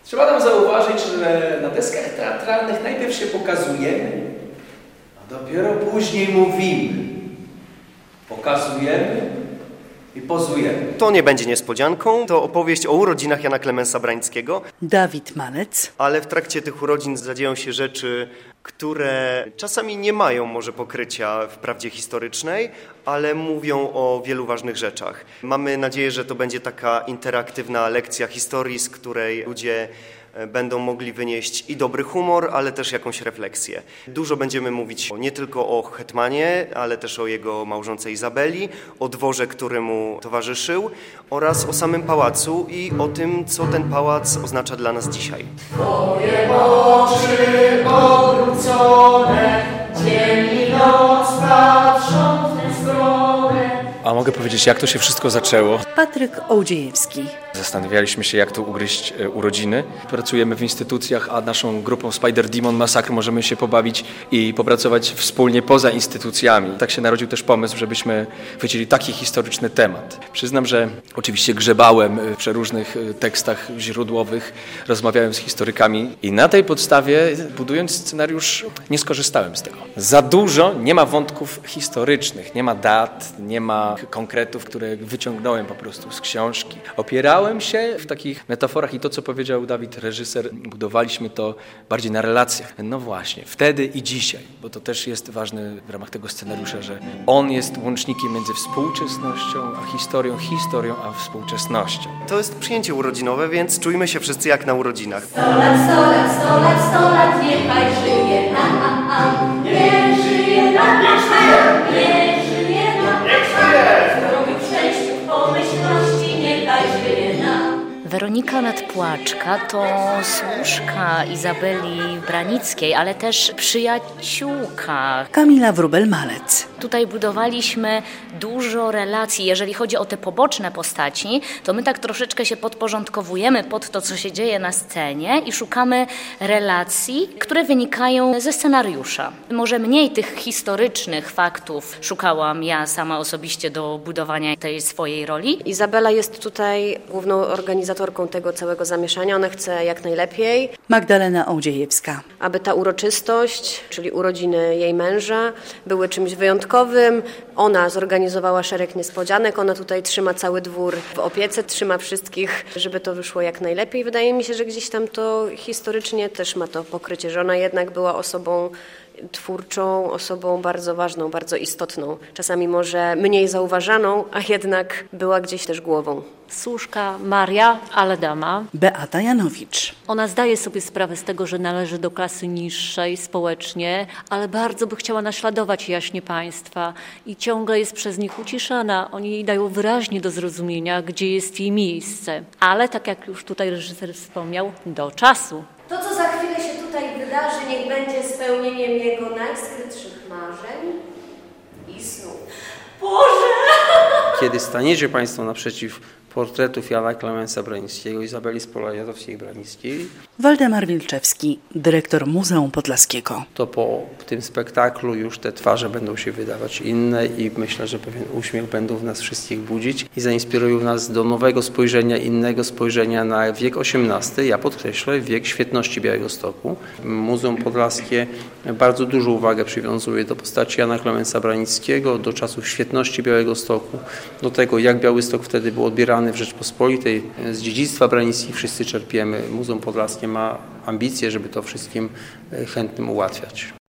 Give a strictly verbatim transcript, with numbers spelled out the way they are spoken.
Trzeba nam zauważyć, że na deskach teatralnych najpierw się pokazujemy, a dopiero później mówimy. Pokazujemy i pozujemy. To nie będzie niespodzianką, to opowieść o urodzinach Jana Klemensa Brańskiego. Dawid Malec. Ale w trakcie tych urodzin zadzieją się rzeczy, które czasami nie mają może pokrycia w prawdzie historycznej, ale mówią o wielu ważnych rzeczach. Mamy nadzieję, że to będzie taka interaktywna lekcja historii, z której ludzie będą mogli wynieść i dobry humor, ale też jakąś refleksję. Dużo będziemy mówić nie tylko o hetmanie, ale też o jego małżonce Izabeli, o dworze, który mu towarzyszył oraz o samym pałacu i o tym, co ten pałac oznacza dla nas dzisiaj. Twoje oczy obrócone, dzień i noc patrzą w tę stronę. A mogę powiedzieć, jak to się wszystko zaczęło? Patryk Ołdziejewski. Zastanawialiśmy się, jak tu ugryźć urodziny. Pracujemy w instytucjach, a naszą grupą Spider Demon Massacre możemy się pobawić i popracować wspólnie poza instytucjami. Tak się narodził też pomysł, żebyśmy chwycili taki historyczny temat. Przyznam, że oczywiście grzebałem w przeróżnych tekstach źródłowych, rozmawiałem z historykami i na tej podstawie, budując scenariusz, nie skorzystałem z tego. Za dużo, nie ma wątków historycznych, nie ma dat, nie ma konkretów, które wyciągnąłem po prostu z książki. Opierałem się w takich metaforach i to, co powiedział Dawid, reżyser, budowaliśmy to bardziej na relacjach. No właśnie, wtedy i dzisiaj, bo to też jest ważne w ramach tego scenariusza, że on jest łącznikiem między współczesnością a historią, historią a współczesnością. To jest przyjęcie urodzinowe, więc czujmy się wszyscy jak na urodzinach. Sto lat, sto lat, sto lat, sto lat, niechaj żyje nam, a, a, niech żyje nam, niech żyje, niech żyje nam, niech żyje, w zdrowiu, w szczęściu, w pomyślności, niechaj żyje nam. Weronika Nadpłaczka to służka Izabeli Branickiej, ale też przyjaciółka. Kamila Wróbel-Malec. Tutaj budowaliśmy dużo relacji. Jeżeli chodzi o te poboczne postaci, to my tak troszeczkę się podporządkowujemy pod to, co się dzieje na scenie i szukamy relacji, które wynikają ze scenariusza. Może mniej tych historycznych faktów szukałam ja sama osobiście do budowania tej swojej roli. Izabela jest tutaj główną organizatorką tego całego zamieszania. Ona chce jak najlepiej. Magdalena Ołdziejewska. Aby ta uroczystość, czyli urodziny jej męża, były czymś wyjątkowym. Ona zorganizowała szereg niespodzianek. Ona tutaj trzyma cały dwór w opiece, trzyma wszystkich, żeby to wyszło jak najlepiej. Wydaje mi się, że gdzieś tam to historycznie też ma to pokrycie, że ona jednak była osobą twórczą, osobą bardzo ważną, bardzo istotną. Czasami może mniej zauważaną, a jednak była gdzieś też głową. Służka Maria, ale dama. Beata Janowicz. Ona zdaje sobie sprawę z tego, że należy do klasy niższej społecznie, ale bardzo by chciała naśladować jaśnie państwa i ciągle jest przez nich uciszana. Oni jej dają wyraźnie do zrozumienia, gdzie jest jej miejsce. Ale tak jak już tutaj reżyser wspomniał, do czasu. To, co za chwilę się tutaj wydarzy, niech będzie spełnieniem jego najskrytszych marzeń i snów. Boże! Kiedy staniecie Państwo naprzeciw portretów Jana Klemensa Brańskiego, Izabeli Spolajatowskiej-Branickiej, Waldemar Wilczewski, dyrektor Muzeum Podlaskiego. to po tym spektaklu już te twarze będą się wydawać inne i myślę, że pewien uśmiech będą w nas wszystkich budzić i zainspirują nas do nowego spojrzenia, innego spojrzenia na wiek osiemnasty, ja podkreślę, wiek świetności Białegostoku. Muzeum Podlaskie bardzo dużą uwagę przywiązuje do postaci Jana Klemensa Branickiego, do czasów świetności Białegostoku, do tego, jak Białystok wtedy był odbierany w Rzeczpospolitej. Z dziedzictwa Branickich wszyscy czerpiemy. Muzeum Podlaskie ma ambicje, żeby to wszystkim chętnym ułatwiać.